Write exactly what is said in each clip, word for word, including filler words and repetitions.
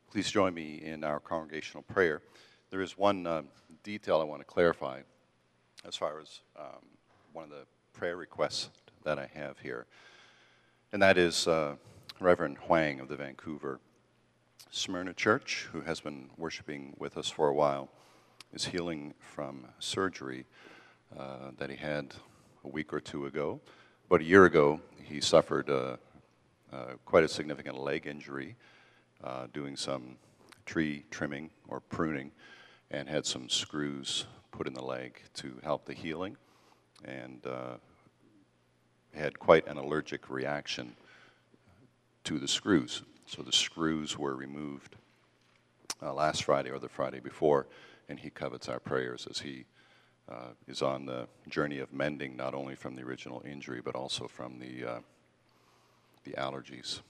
Please join me in our congregational prayer. There is one uh, detail I want to clarify as far as um, one of the prayer requests that I have here, and that is uh, Reverend Huang of the Vancouver Smyrna Church, who has been worshiping with us for a while, is healing from surgery uh, that he had a week or two ago. About a year ago, he suffered uh, uh, quite a significant leg injury uh, doing some tree trimming or pruning, and had some screws put in the leg to help the healing, and uh, had quite an allergic reaction to the screws. So the screws were removed uh, last Friday or the Friday before, and he covets our prayers as he uh, is on the journey of mending, not only from the original injury, but also from the, uh, the allergies.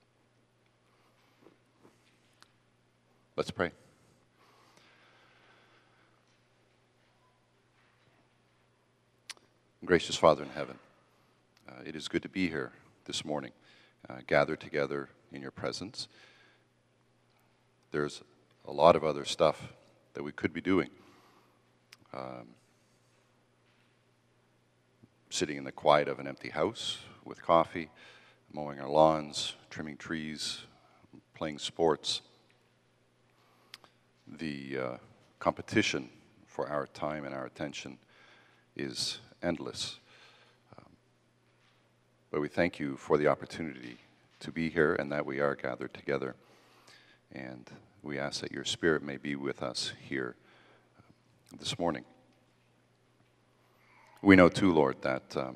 Let's pray. Gracious Father in heaven, uh, it is good to be here this morning, uh, gathered together in your presence. There's a lot of other stuff that we could be doing. Um, sitting in the quiet of an empty house with coffee, mowing our lawns, trimming trees, playing sports. The uh, competition for our time and our attention is endless. Um, but we thank you for the opportunity to be here and that we are gathered together. And we ask that your Spirit may be with us here uh, this morning. We know too, Lord, that um,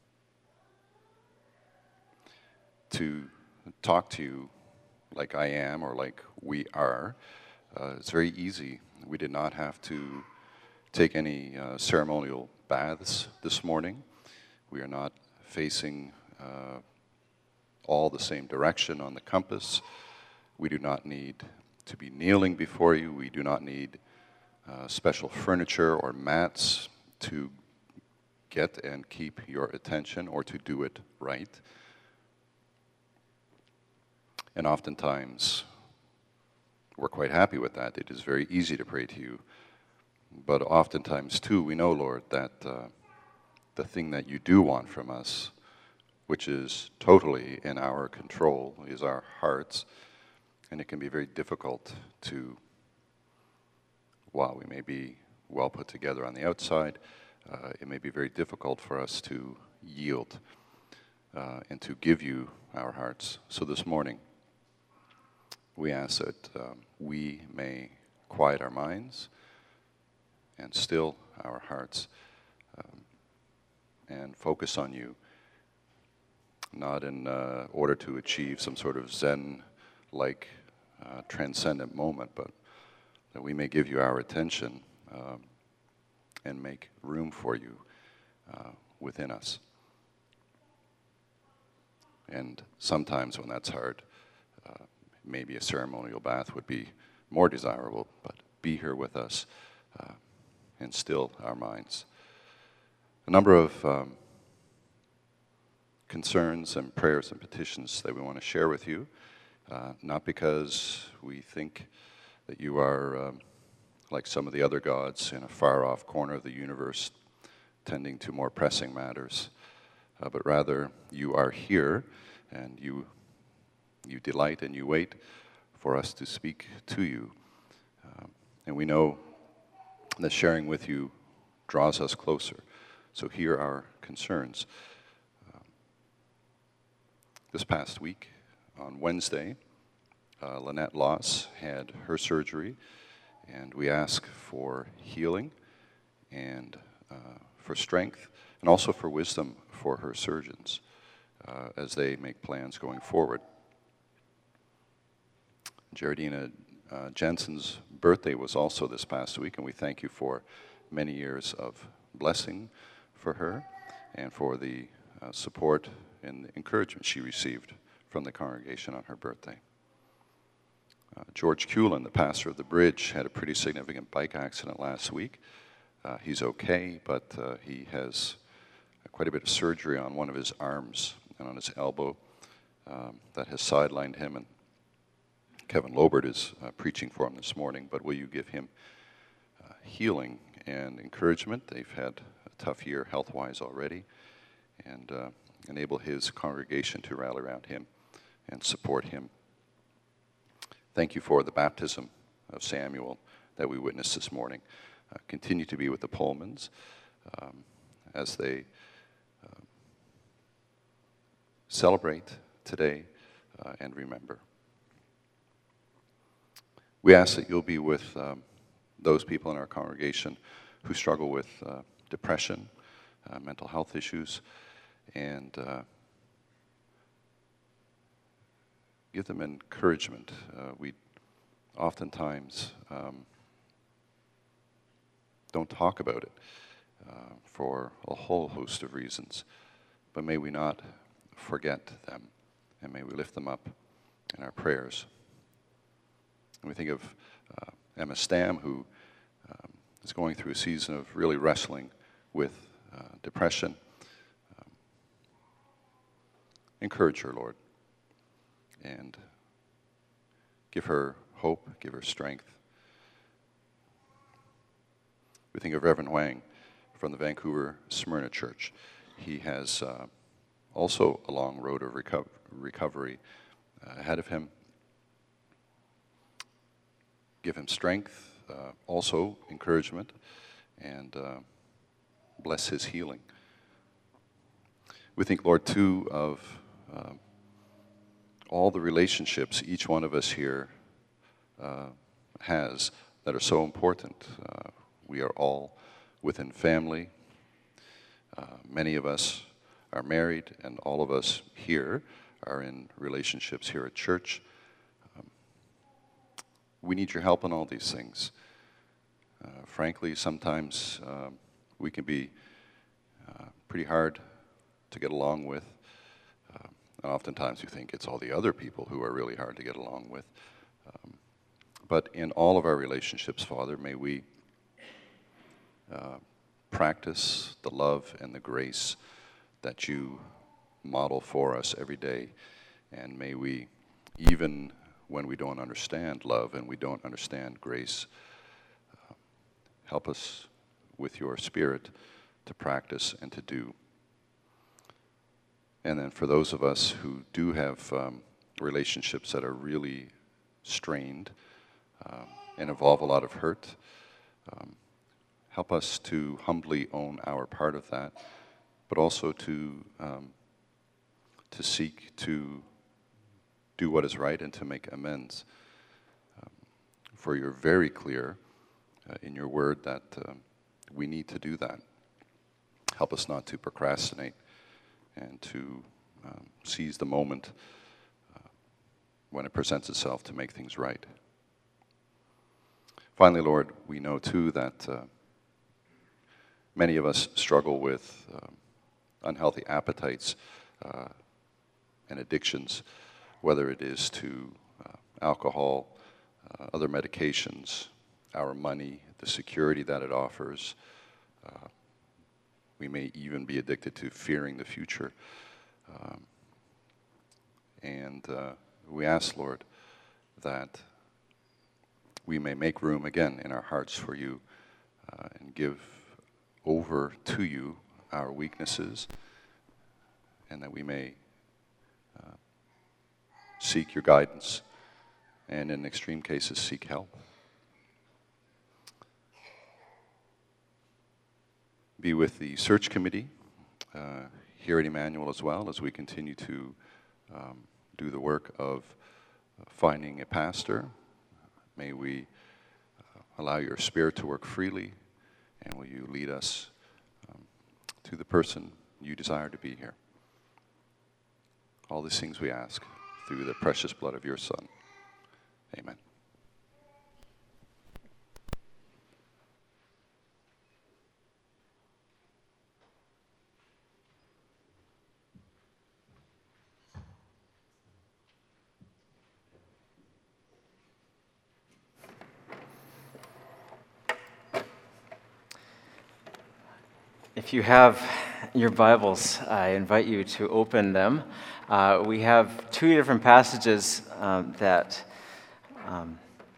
to talk to you like I am or like we are, uh, it's very easy. We did not have to take any uh, ceremonial baths this morning. We are not facing uh, all the same direction on the compass. We do not need to be kneeling before you. We do not need uh, special furniture or mats to get and keep your attention or to do it right. And oftentimes, we're quite happy with that. It is very easy to pray to you. But oftentimes, too, we know, Lord, that uh, the thing that you do want from us, which is totally in our control, is our hearts. And it can be very difficult to, while we may be well put together on the outside, uh, it may be very difficult for us to yield uh, and to give you our hearts. So this morning, we ask that um, we may quiet our minds and still our hearts um, and focus on you, not in uh, order to achieve some sort of Zen-like uh, transcendent moment, but that we may give you our attention um, and make room for you uh, within us. And sometimes when that's hard, uh, maybe a ceremonial bath would be more desirable, but be here with us uh, and still our minds. A number of um, concerns and prayers and petitions that we want to share with you, uh, not because we think that you are um, like some of the other gods in a far-off corner of the universe tending to more pressing matters, uh, but rather you are here and you you delight and you wait for us to speak to you. Um, and we know that sharing with you draws us closer. So here are our concerns. Um, this past week, on Wednesday, uh, Lynette Loss had her surgery, and we ask for healing and uh, for strength, and also for wisdom for her surgeons uh, as they make plans going forward. Geraldina uh, Jensen's birthday was also this past week, and we thank you for many years of blessing for her and for the uh, support and the encouragement she received from the congregation on her birthday. Uh, George Cullen, the pastor of the Bridge, had a pretty significant bike accident last week. Uh, he's okay, but uh, he has quite a bit of surgery on one of his arms and on his elbow um, that has sidelined him and Kevin Lobert is uh, preaching for him this morning, but will you give him uh, healing and encouragement? They've had a tough year health-wise already, and uh, enable his congregation to rally around him and support him. Thank you for the baptism of Samuel that we witnessed this morning. Uh, continue to be with the Pullmans um, as they uh, celebrate today uh, and remember. We ask that you'll be with um, those people in our congregation who struggle with uh, depression, uh, mental health issues, and uh, give them encouragement. Uh, we oftentimes um, don't talk about it uh, for a whole host of reasons, but may we not forget them, and may we lift them up in our prayers. And we think of uh, Emma Stam, who um, is going through a season of really wrestling with uh, depression. Um, encourage her, Lord, and give her hope, give her strength. We think of Reverend Wang from the Vancouver Smyrna Church. He has uh, also a long road of reco- recovery uh, ahead of him. Give him strength, uh, also encouragement, and uh, bless his healing. We think, Lord, too, of uh, all the relationships each one of us here uh, has that are so important. Uh, we are all within family. Uh, many of us are married, and all of us here are in relationships here at church. We need your help in all these things. Uh, frankly, sometimes um, we can be uh, pretty hard to get along with. Uh, and oftentimes you think it's all the other people who are really hard to get along with. Um, but in all of our relationships, Father, may we uh, practice the love and the grace that you model for us every day. And may we, even when we don't understand love and we don't understand grace, uh, help us with your Spirit to practice and to do. And then for those of us who do have um, relationships that are really strained um, and involve a lot of hurt, um, help us to humbly own our part of that, but also to um, to seek to do what is right and to make amends. Um, for you're very clear uh, in your word that um, we need to do that. Help us not to procrastinate and to um, seize the moment uh, when it presents itself to make things right. Finally, Lord, we know too that uh, many of us struggle with um, unhealthy appetites uh, and addictions, whether it is to uh, alcohol, uh, other medications, our money, the security that it offers. Uh, we may even be addicted to fearing the future. Um, and uh, we ask, Lord, that we may make room again in our hearts for you uh, and give over to you our weaknesses, and that we may uh, seek your guidance, and in extreme cases, seek help. Be with the search committee uh, here at Emmanuel as well, as we continue to um, do the work of uh, finding a pastor. May we uh, allow your Spirit to work freely, and will you lead us um, to the person you desire to be here. All these things we ask through the precious blood of your Son. Amen. If you have your Bibles, I invite you to open them. Uh, we have two different passages um, that um,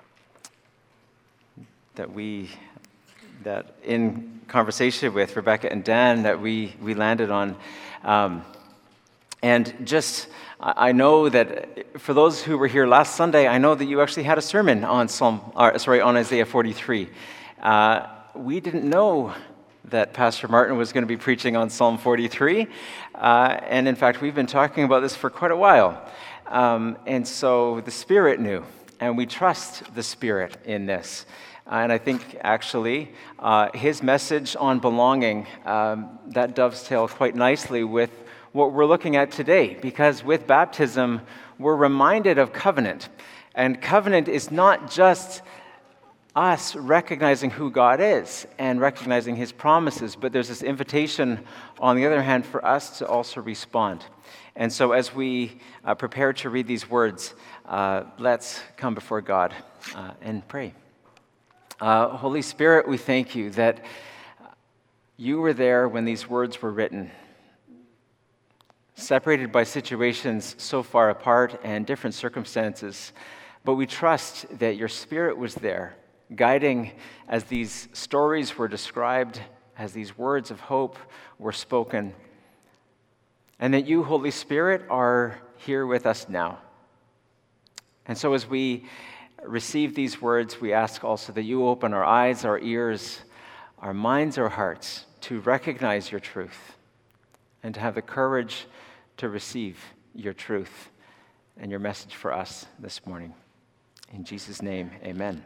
that we, that in conversation with Rebecca and Dan, that we, we landed on. Um, and just, I I know that for those who were here last Sunday, I know that you actually had a sermon on Psalm, or, sorry, on Isaiah forty-three. Uh, we didn't know that Pastor Martin was going to be preaching on Psalm forty-three. Uh, and in fact, we've been talking about this for quite a while. Um, and so the Spirit knew, and we trust the Spirit in this. Uh, and I think actually uh, his message on belonging, um, that dovetails quite nicely with what we're looking at today, because with baptism, we're reminded of covenant. And covenant is not just us recognizing who God is and recognizing his promises, but there's this invitation, on the other hand, for us to also respond. And so as we uh, prepare to read these words, uh, let's come before God uh, and pray. Uh, Holy Spirit, we thank you that you were there when these words were written, separated by situations so far apart and different circumstances, but we trust that your Spirit was there, guiding as these stories were described, as these words of hope were spoken, and that you, Holy Spirit, are here with us now. And so as we receive these words, we ask also that you open our eyes, our ears, our minds, our hearts to recognize your truth and to have the courage to receive your truth and your message for us this morning. In Jesus' name, amen.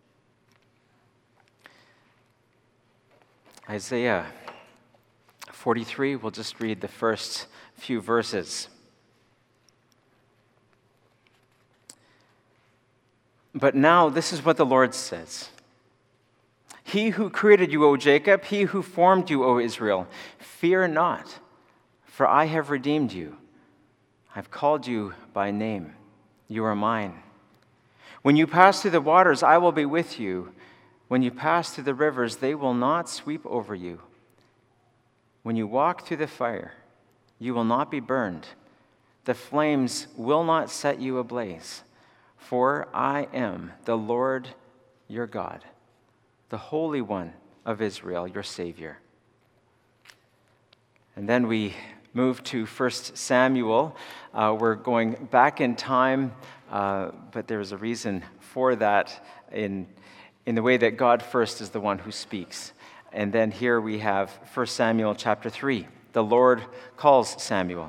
Isaiah forty-three, we'll just read the first few verses. But now this is what the Lord says. He who created you, O Jacob, he who formed you, O Israel, fear not, for I have redeemed you. I've called you by name. You are mine. When you pass through the waters, I will be with you. When you pass through the rivers, they will not sweep over you. When you walk through the fire, you will not be burned. The flames will not set you ablaze. For I am the Lord your God, the Holy One of Israel, your Savior. And then we move to First Samuel. Uh, we're going back in time, uh, but there's a reason for that in, in the way that God first is the one who speaks. And then here we have First Samuel chapter three. The Lord calls Samuel.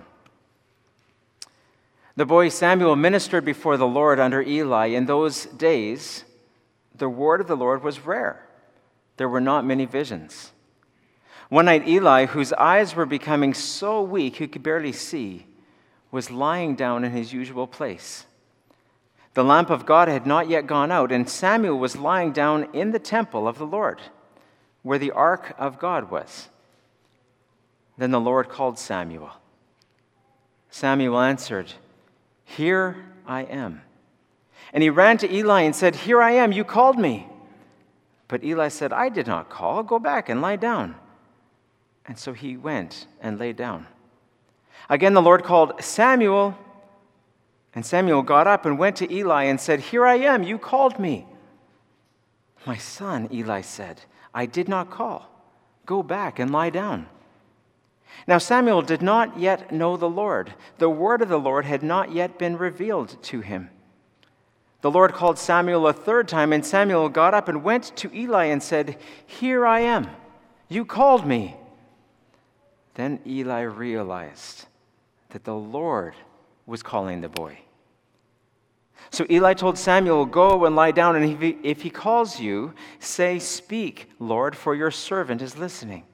The boy Samuel ministered before the Lord under Eli. In those days, the word of the Lord was rare. There were not many visions. One night, Eli, whose eyes were becoming so weak he could barely see, was lying down in his usual place. The lamp of God had not yet gone out, and Samuel was lying down in the temple of the Lord, where the ark of God was. Then the Lord called Samuel. Samuel answered, "Here I am." And he ran to Eli and said, "Here I am, you called me." But Eli said, "I did not call. Go back and lie down." And so he went and lay down. Again the Lord called, "Samuel." And Samuel got up and went to Eli and said, "Here I am, you called me." "My son," Eli said, "I did not call. Go back and lie down." Now Samuel did not yet know the Lord. The word of the Lord had not yet been revealed to him. The Lord called Samuel a third time, and Samuel got up and went to Eli and said, "Here I am. You called me." Then Eli realized that the Lord was calling the boy. So Eli told Samuel, "Go and lie down, and if he, if he calls you, say, 'Speak, Lord, for your servant is listening.'"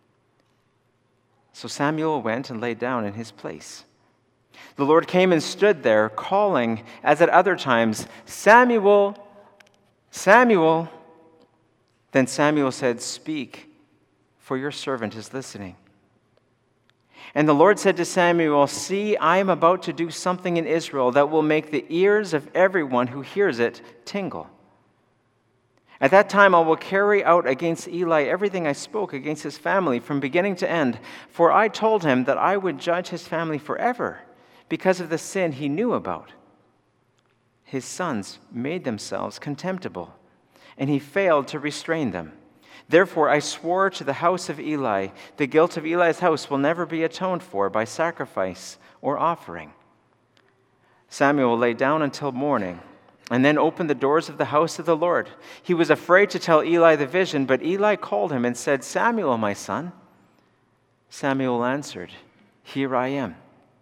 So Samuel went and lay down in his place. The Lord came and stood there, calling, as at other times, "Samuel, Samuel." Then Samuel said, "Speak, for your servant is listening." And the Lord said to Samuel, "See, I am about to do something in Israel that will make the ears of everyone who hears it tingle. At that time I will carry out against Eli everything I spoke against his family from beginning to end, for I told him that I would judge his family forever because of the sin he knew about. his sons made themselves contemptible, and he failed to restrain them. Therefore I swore to the house of Eli, the guilt of Eli's house will never be atoned for by sacrifice or offering. Samuel lay down until morning, and then opened the doors of the house of the Lord. He was afraid to tell Eli the vision, but Eli called him and said, Samuel, my son. Samuel answered, Here I am.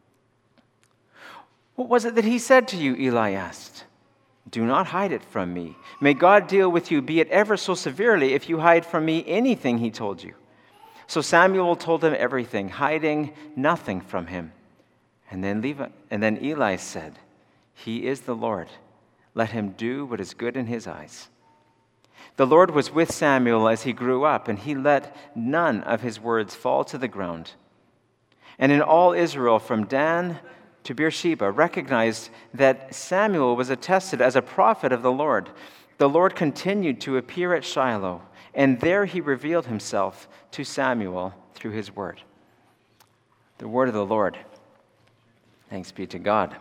What was it that he said to you? Eli asked. Do not hide it from me. May God deal with you, be it ever so severely, if you hide from me anything he told you. So Samuel told him everything, hiding nothing from him. And then Levi, and then Eli said, He is the Lord. Let him do what is good in his eyes. The Lord was with Samuel as he grew up, and he let none of his words fall to the ground. And in all Israel, from Dan to Beersheba, recognized that Samuel was attested as a prophet of the Lord. The Lord continued to appear at Shiloh, and there he revealed himself to Samuel through his word. The word of the Lord. Thanks be to God.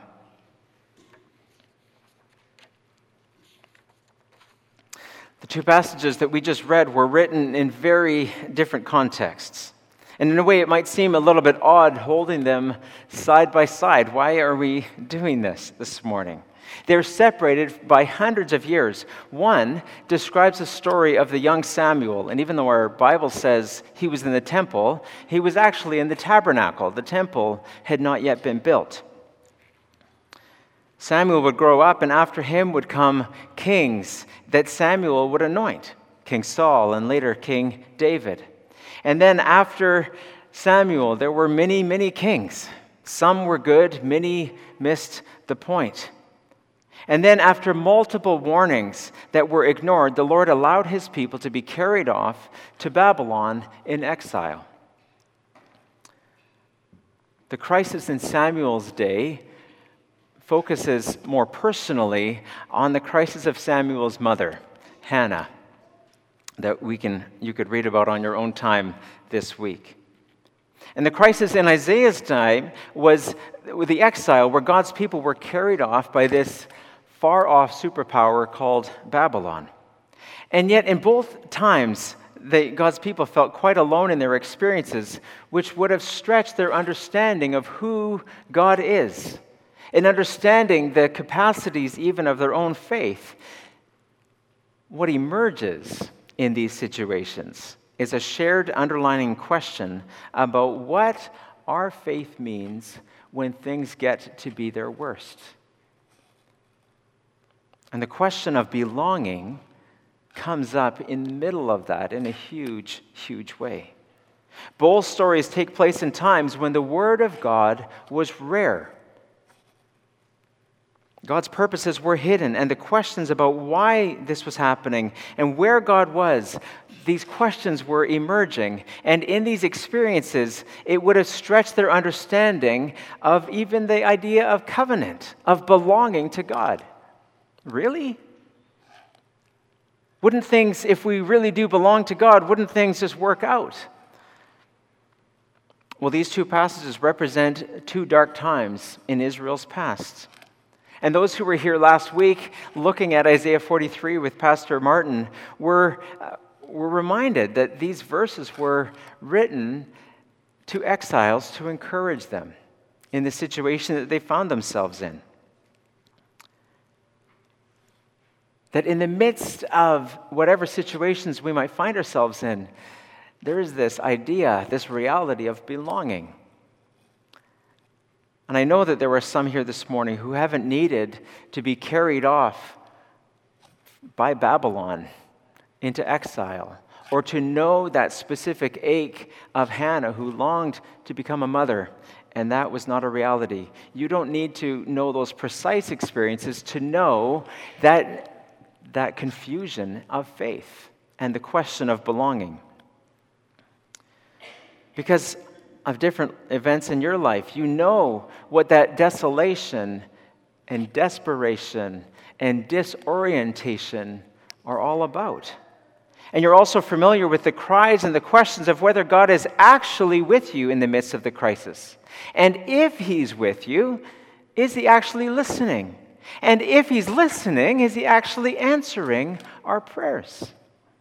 The two passages that we just read were written in very different contexts. And in a way, it might seem a little bit odd holding them side by side. Why are we doing this this morning? They're separated by hundreds of years. One describes the story of the young Samuel, and even though our Bible says he was in the temple, he was actually in the tabernacle. The temple had not yet been built. Samuel would grow up, and after him would come kings that Samuel would anoint, King Saul and later King David. And then after Samuel, there were many, many kings. Some were good, many missed the point. And then after multiple warnings that were ignored, the Lord allowed his people to be carried off to Babylon in exile. The crisis in Samuel's day focuses more personally on the crisis of Samuel's mother, Hannah, that we can you could read about on your own time this week. And the crisis in Isaiah's time was the exile where God's people were carried off by this far-off superpower called Babylon. And yet in both times, they, God's people felt quite alone in their experiences, which would have stretched their understanding of who God is, in understanding the capacities even of their own faith. What emerges in these situations is a shared underlying question about what our faith means when things get to be their worst. And the question of belonging comes up in the middle of that in a huge, huge way. Both stories take place in times when the Word of God was rare. God's purposes were hidden, and the questions about why this was happening and where God was, these questions were emerging. And in these experiences, it would have stretched their understanding of even the idea of covenant, of belonging to God. Really? Wouldn't things, if we really do belong to God, wouldn't things just work out? Well, these two passages represent two dark times in Israel's past. And those who were here last week looking at Isaiah forty-three with Pastor Martin were, uh, were reminded that these verses were written to exiles to encourage them in the situation that they found themselves in. That in the midst of whatever situations we might find ourselves in, there is this idea, this reality of belonging. And I know that there were some here this morning who haven't needed to be carried off by Babylon into exile, or to know that specific ache of Hannah who longed to become a mother, and that was not a reality. You don't need to know those precise experiences to know that, that confusion of faith and the question of belonging. Because of different events in your life, you know what that desolation and desperation and disorientation are all about. And you're also familiar with the cries and the questions of whether God is actually with you in the midst of the crisis. And if he's with you, is he actually listening? And if he's listening, is he actually answering our prayers?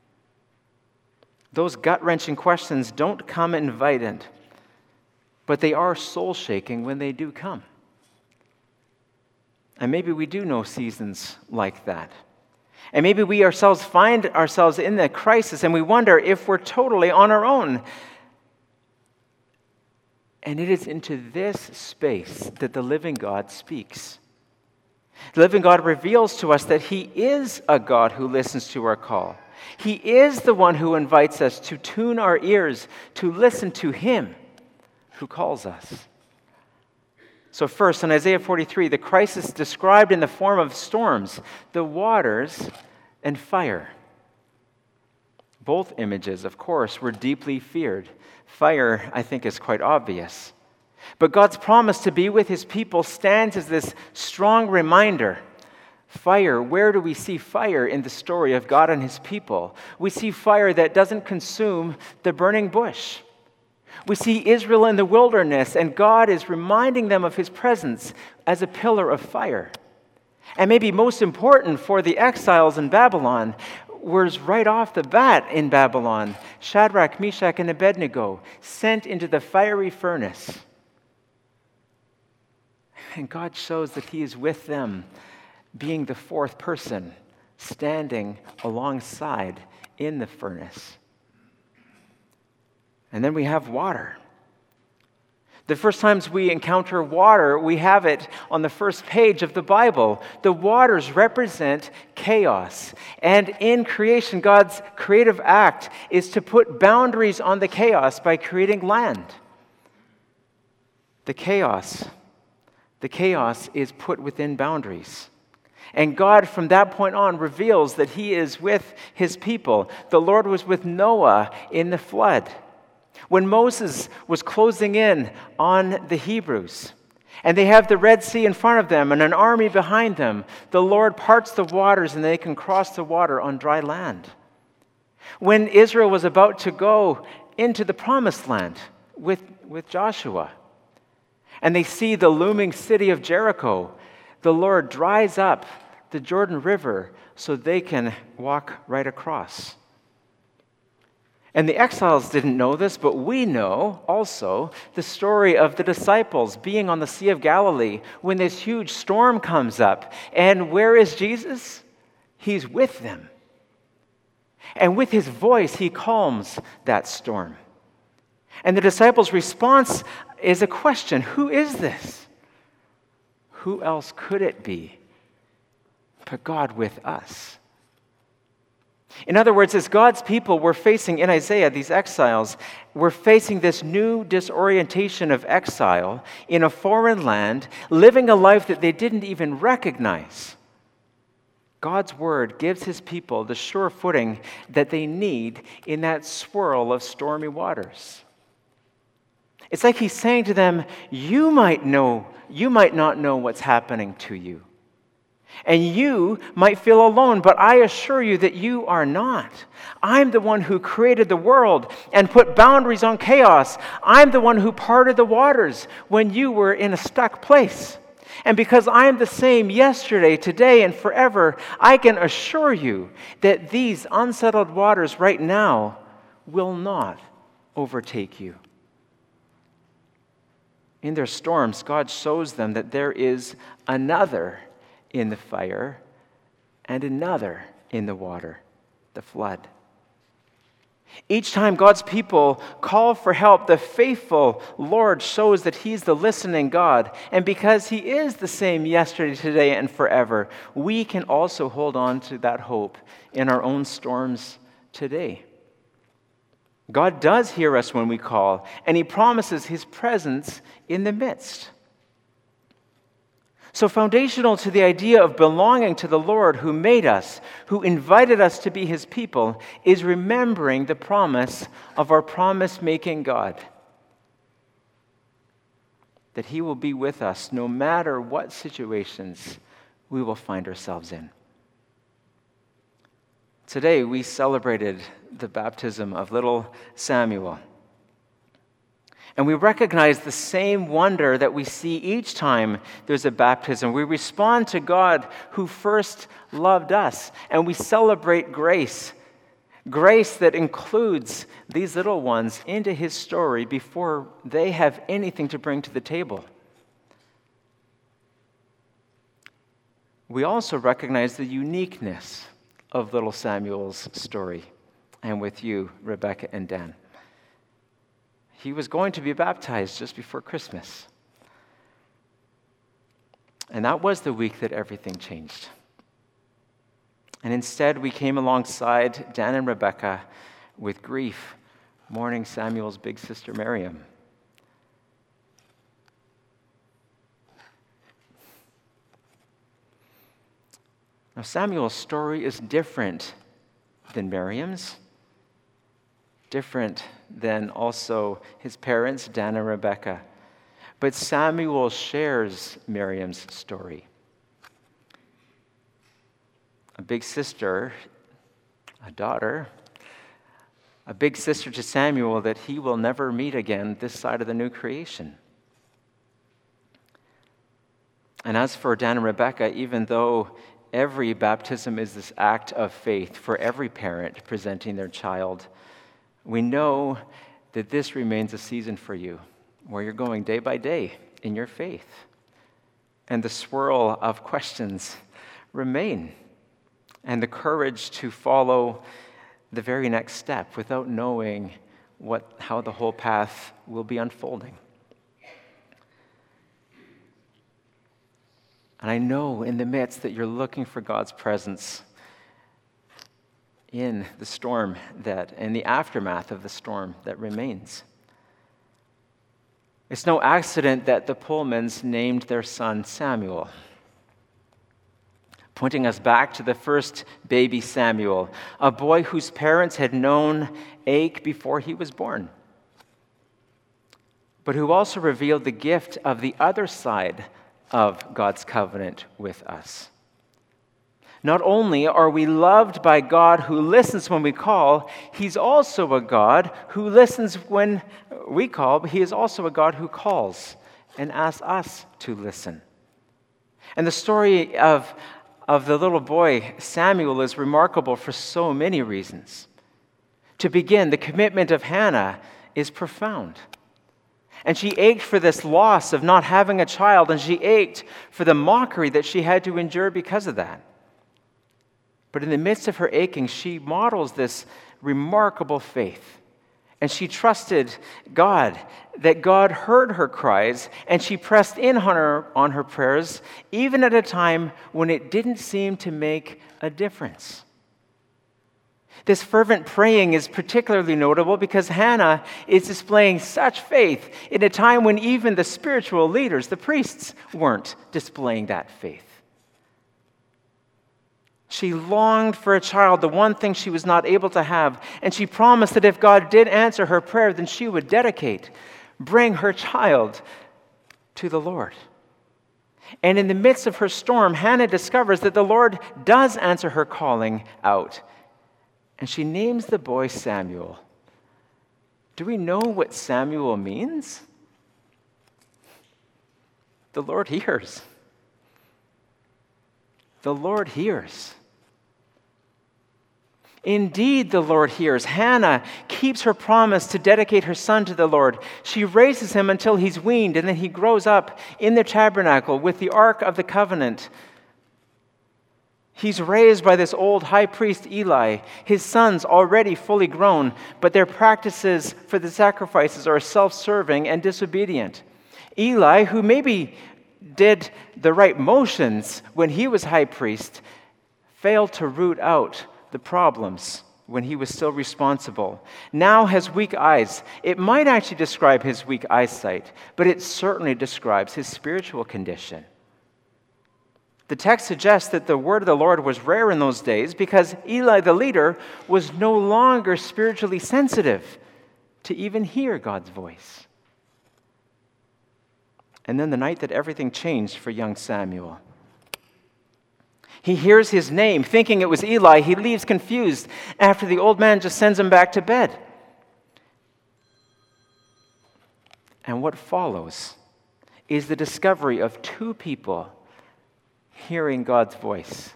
Those gut-wrenching questions don't come invited, but they are soul-shaking when they do come. And maybe we do know seasons like that. And maybe we ourselves find ourselves in that crisis and we wonder if we're totally on our own. And it is into this space that the living God speaks. The living God reveals to us that he is a God who listens to our call. He is the one who invites us to tune our ears to listen to him who calls us. So first, in Isaiah forty-three, the crisis described in the form of storms, the waters, and fire. Both images, of course, were deeply feared. Fire, I think, is quite obvious. But God's promise to be with his people stands as this strong reminder. Fire, where do we see fire in the story of God and his people? We see fire that doesn't consume the burning bush. We see Israel in the wilderness, and God is reminding them of his presence as a pillar of fire. And maybe most important for the exiles in Babylon was right off the bat in Babylon, Shadrach, Meshach, and Abednego sent into the fiery furnace. And God shows that he is with them, being the fourth person, standing alongside in the furnace. And then we have water. The first times we encounter water, we have it on the first page of the Bible. The waters represent chaos. And in creation, God's creative act is to put boundaries on the chaos by creating land. The chaos, the chaos is put within boundaries. And God, from that point on, reveals that he is with his people. The Lord was with Noah in the flood. When Moses was closing in on the Hebrews, and they have the Red Sea in front of them and an army behind them, the Lord parts the waters and they can cross the water on dry land. When Israel was about to go into the promised land with, with Joshua, and they see the looming city of Jericho, the Lord dries up the Jordan River so they can walk right across. And the exiles didn't know this, but we know also the story of the disciples being on the Sea of Galilee when this huge storm comes up. And where is Jesus? He's with them. And with his voice, he calms that storm. And the disciples' response is a question: who is this? Who else could it be but God with us? In other words, as God's people were facing in Isaiah, these exiles, were facing this new disorientation of exile in a foreign land, living a life that they didn't even recognize. God's word gives his people the sure footing that they need in that swirl of stormy waters. It's like he's saying to them, you might know, you might not know what's happening to you. And you might feel alone, but I assure you that you are not. I'm the one who created the world and put boundaries on chaos. I'm the one who parted the waters when you were in a stuck place. And because I am the same yesterday, today, and forever, I can assure you that these unsettled waters right now will not overtake you. In their storms, God shows them that there is another in the fire and another in the water, the flood. Each time God's people call for help, the faithful Lord shows that he's the listening God. And because he is the same yesterday, today, and forever, we can also hold on to that hope in our own storms today. God does hear us when we call, and he promises his presence in the midst. So foundational to the idea of belonging to the Lord who made us, who invited us to be his people, is remembering the promise of our promise-making God. That he will be with us no matter what situations we will find ourselves in. Today we celebrated the baptism of little Samuel. And we recognize the same wonder that we see each time there's a baptism. We respond to God who first loved us, and we celebrate grace. Grace that includes these little ones into his story before they have anything to bring to the table. We also recognize the uniqueness of little Samuel's story, and with you, Rebecca and Dan. He was going to be baptized just before Christmas. And that was the week that everything changed. And instead, we came alongside Dan and Rebecca with grief, mourning Samuel's big sister Miriam. Now, Samuel's story is different than Miriam's, different than also his parents, Dan and Rebecca. But Samuel shares Miriam's story. A big sister, a daughter, a big sister to Samuel that he will never meet again this side of the new creation. And as for Dan and Rebecca, even though every baptism is this act of faith for every parent presenting their child, we know that this remains a season for you where you're going day by day in your faith. And the swirl of questions remain, and the courage to follow the very next step without knowing what, how the whole path will be unfolding. And I know in the midst that you're looking for God's presence in the storm that, in the aftermath of the storm that remains. It's no accident that the Pullmans named their son Samuel, pointing us back to the first baby Samuel, a boy whose parents had known ache before he was born, but who also revealed the gift of the other side of God's covenant with us. Not only are we loved by God who listens when we call, he's also a God who listens when we call, but he is also a God who calls and asks us to listen. And the story of, of the little boy Samuel is remarkable for so many reasons. To begin, the commitment of Hannah is profound. And she ached for this loss of not having a child, and she ached for the mockery that she had to endure because of that. But in the midst of her aching, she models this remarkable faith. And she trusted God, that God heard her cries, and she pressed in on her, on her prayers, even at a time when it didn't seem to make a difference. This fervent praying is particularly notable because Hannah is displaying such faith in a time when even the spiritual leaders, the priests, weren't displaying that faith. She longed for a child, the one thing she was not able to have, and she promised that if God did answer her prayer, then she would dedicate, bring her child to the Lord. And in the midst of her storm, Hannah discovers that the Lord does answer her calling out. And she names the boy Samuel. Do we know what Samuel means? The Lord hears. The Lord hears. Indeed, the Lord hears. Hannah keeps her promise to dedicate her son to the Lord. She raises him until he's weaned, and then he grows up in the tabernacle with the Ark of the Covenant. He's raised by this old high priest Eli. His sons already fully grown, but their practices for the sacrifices are self-serving and disobedient. Eli, who maybe did the right motions when he was high priest, failed to root out the problems when he was still responsible. Now has weak eyes. It might actually describe his weak eyesight, but it certainly describes his spiritual condition. The text suggests that the word of the Lord was rare in those days because Eli, the leader, was no longer spiritually sensitive to even hear God's voice. And then the night that everything changed for young Samuel. He hears his name, thinking it was Eli. He leaves confused after the old man just sends him back to bed. And what follows is the discovery of two people hearing God's voice.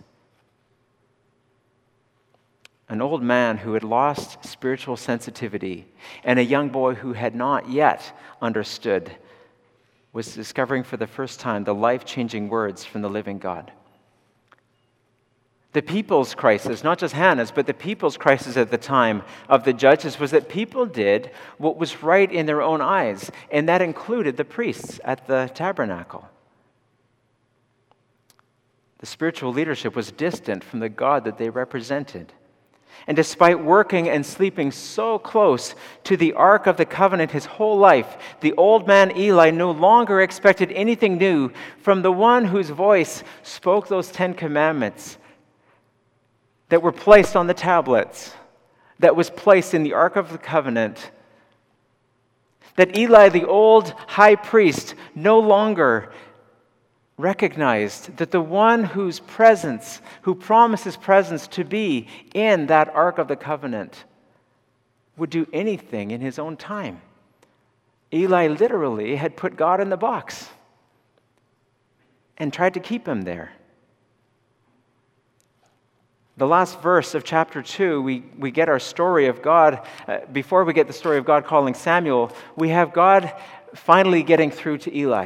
An old man who had lost spiritual sensitivity and a young boy who had not yet understood was discovering for the first time the life-changing words from the living God. The people's crisis, not just Hannah's, but the people's crisis at the time of the judges was that people did what was right in their own eyes, and that included the priests at the tabernacle. The spiritual leadership was distant from the God that they represented. And despite working and sleeping so close to the Ark of the Covenant his whole life, the old man Eli no longer expected anything new from the one whose voice spoke those Ten Commandments that were placed on the tablets, that was placed in the Ark of the Covenant. That Eli, the old high priest, no longer recognized that the one whose presence, who promised his presence to be in that Ark of the Covenant, would do anything in his own time. Eli literally had put God in the box and tried to keep him there. The last verse of chapter two, we, we get our story of God. Uh, before we get the story of God calling Samuel, we have God finally getting through to Eli.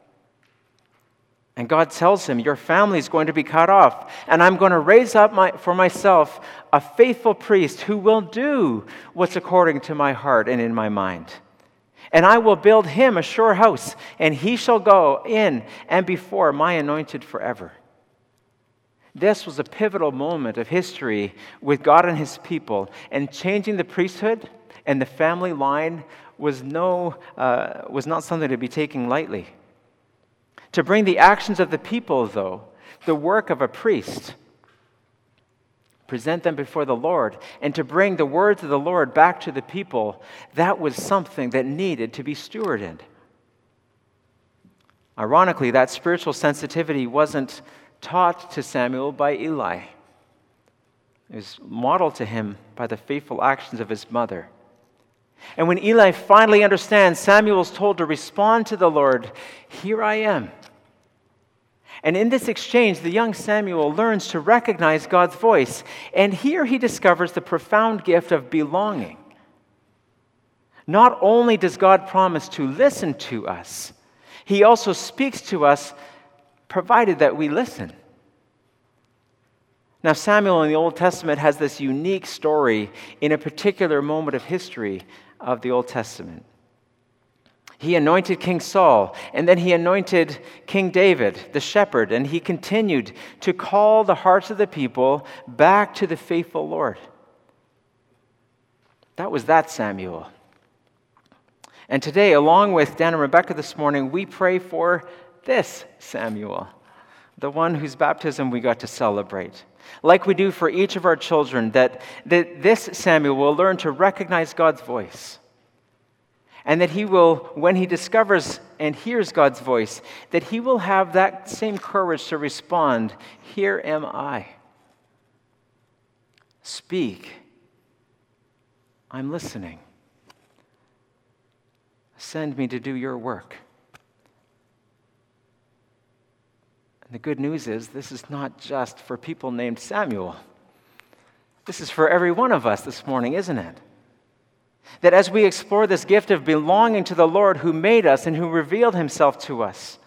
And God tells him, your family is going to be cut off, and I'm going to raise up my, for myself a faithful priest who will do what's according to my heart and in my mind. And I will build him a sure house, and he shall go in and before my anointed forever. This was a pivotal moment of history with God and his people, and changing the priesthood and the family line was, no, uh, was not something to be taken lightly. To bring the actions of the people, though, the work of a priest, present them before the Lord, and to bring the words of the Lord back to the people, that was something that needed to be stewarded. Ironically, that spiritual sensitivity wasn't taught to Samuel by Eli. It was modeled to him by the faithful actions of his mother. And when Eli finally understands, Samuel is told to respond to the Lord, here I am. And in this exchange, the young Samuel learns to recognize God's voice. And here he discovers the profound gift of belonging. Not only does God promise to listen to us, he also speaks to us provided that we listen. Now, Samuel in the Old Testament has this unique story in a particular moment of history of the Old Testament. He anointed King Saul, and then he anointed King David, the shepherd, and he continued to call the hearts of the people back to the faithful Lord. That was that Samuel. And today, along with Dan and Rebecca this morning, we pray for this Samuel, the one whose baptism we got to celebrate. Like we do for each of our children, that, that this Samuel will learn to recognize God's voice. And that he will, when he discovers and hears God's voice, that he will have that same courage to respond, here am I. Speak. I'm listening. Send me to do your work. And the good news is, this is not just for people named Samuel. This is for every one of us this morning, isn't it? That as we explore this gift of belonging to the Lord who made us and who revealed himself to us,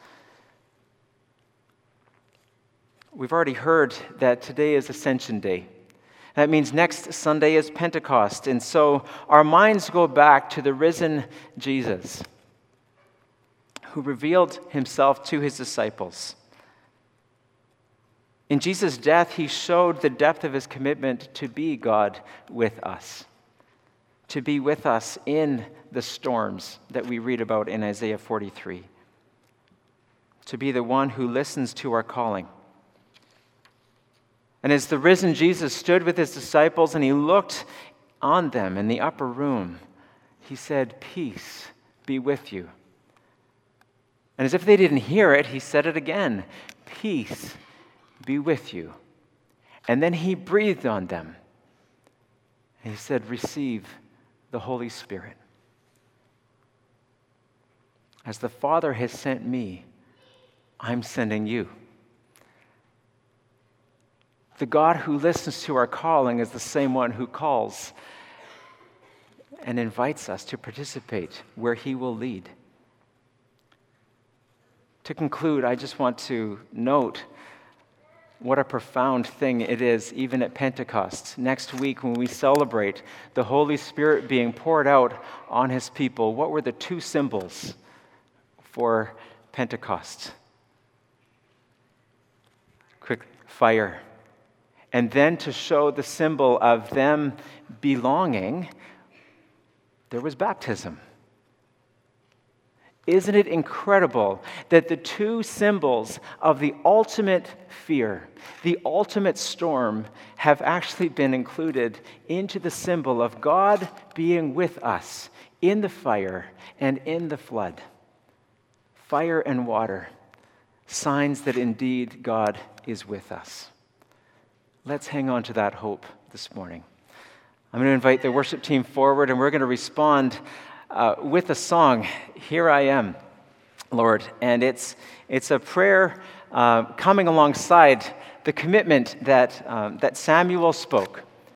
we've already heard that today is Ascension Day. That means next Sunday is Pentecost. And so our minds go back to the risen Jesus who revealed himself to his disciples. In Jesus' death, he showed the depth of his commitment to be God with us, to be with us in the storms that we read about in Isaiah forty-three, to be the one who listens to our calling. And as the risen Jesus stood with his disciples and he looked on them in the upper room, he said, "Peace be with you." And as if they didn't hear it, he said it again, "Peace be with you." And then he breathed on them. And he said, "Receive the Holy Spirit." As the Father has sent me, I'm sending you. The God who listens to our calling is the same one who calls and invites us to participate where he will lead. To conclude, I just want to note what a profound thing it is, even at Pentecost. Next week, when we celebrate the Holy Spirit being poured out on his people, what were the two symbols for Pentecost? Quick, fire. And then to show the symbol of them belonging, there was baptism. Isn't it incredible that the two symbols of the ultimate fear, the ultimate storm, have actually been included into the symbol of God being with us in the fire and in the flood? Fire and water, signs that indeed God is with us. Let's hang on to that hope this morning. I'm going to invite the worship team forward, and we're going to respond uh, with a song, Here I Am, Lord. And it's, it's a prayer uh, coming alongside the commitment that, um, that Samuel spoke